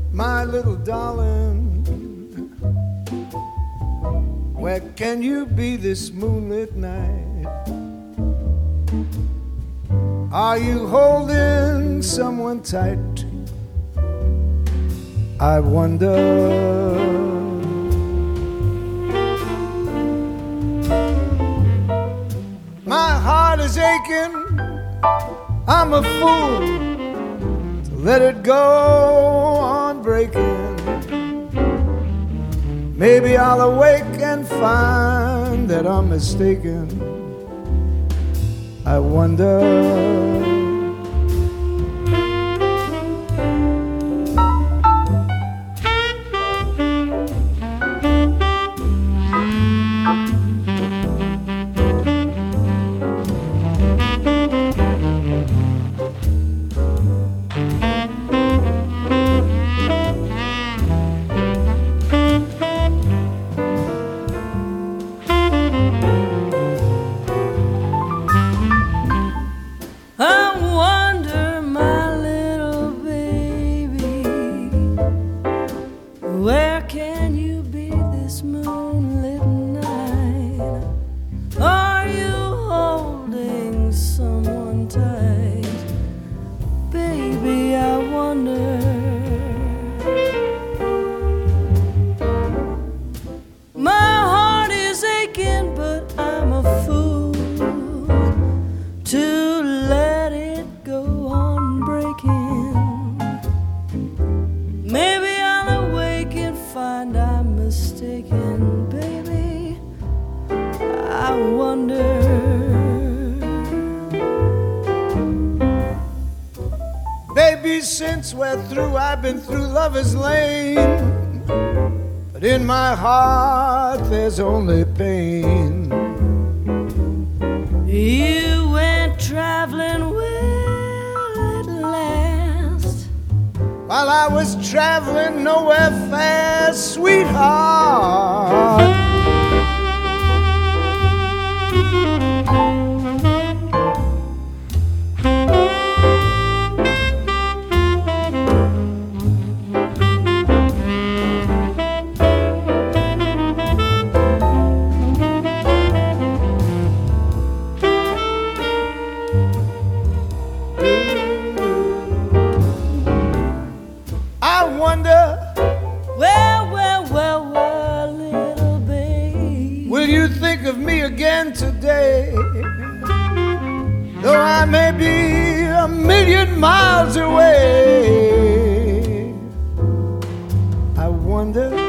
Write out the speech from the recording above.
My little darling, where can you be this moonlit night? Are you holding someone tight? I wonder. My heart is aching, I'm a fool to let it go on breaking. Maybe I'll awake and find that I'm mistaken. I wonder. Where can you be this moonlit night? Are you holding someone tight? Baby, I wonder. My heart is aching, but I'm a fool to let it go on breaking. Maybe find I'm mistaken, baby. I wonder. Baby, since we're through, I've been through Lover's Lane, but in my heart there's only pain. You went traveling well at last, while I was traveling nowhere fast, sweetheart. I wonder, well, little babe, will you think of me again today? Though I may be a million miles away, I wonder.